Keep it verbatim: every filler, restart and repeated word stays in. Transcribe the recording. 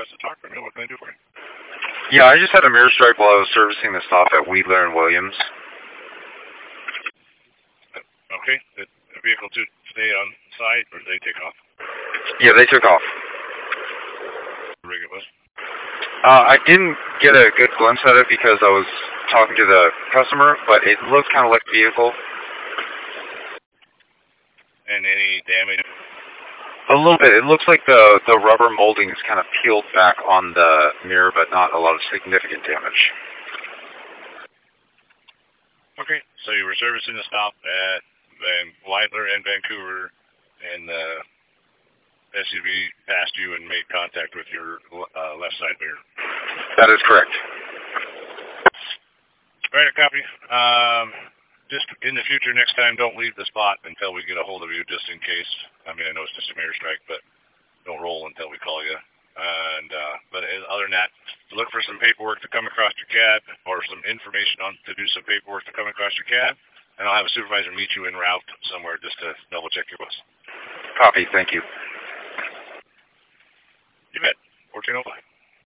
request to talk from you. What can I do for you? Yeah, I just had a mirror strike while I was servicing the stop at Wheeler and Williams. Okay. Did the vehicle to stay on site, or did they take off? Yeah, they took off. How rig it was? Uh, I didn't get a good glimpse at it because I was talking to the customer, but it looked kind of like a vehicle. And any damage? A little bit. It looks like the, the rubber molding is kind of peeled back on the mirror, but not a lot of significant damage. Okay. So you were servicing the stop at Van Whitler and Vancouver, and the S U V passed you and made contact with your uh, left side mirror. That is correct. All right, a copy. Um, just in the future, next time, don't leave the spot until we get a hold of you, just in case. I mean, I know it's just a mirror strike, but don't roll until we call you. And uh, but other than that, look for some paperwork to come across your cab, or some information on to do some paperwork to come across your cab, and I'll have a supervisor meet you en route somewhere just to double check your bus. Copy. Thank you. You bet. fourteen oh five.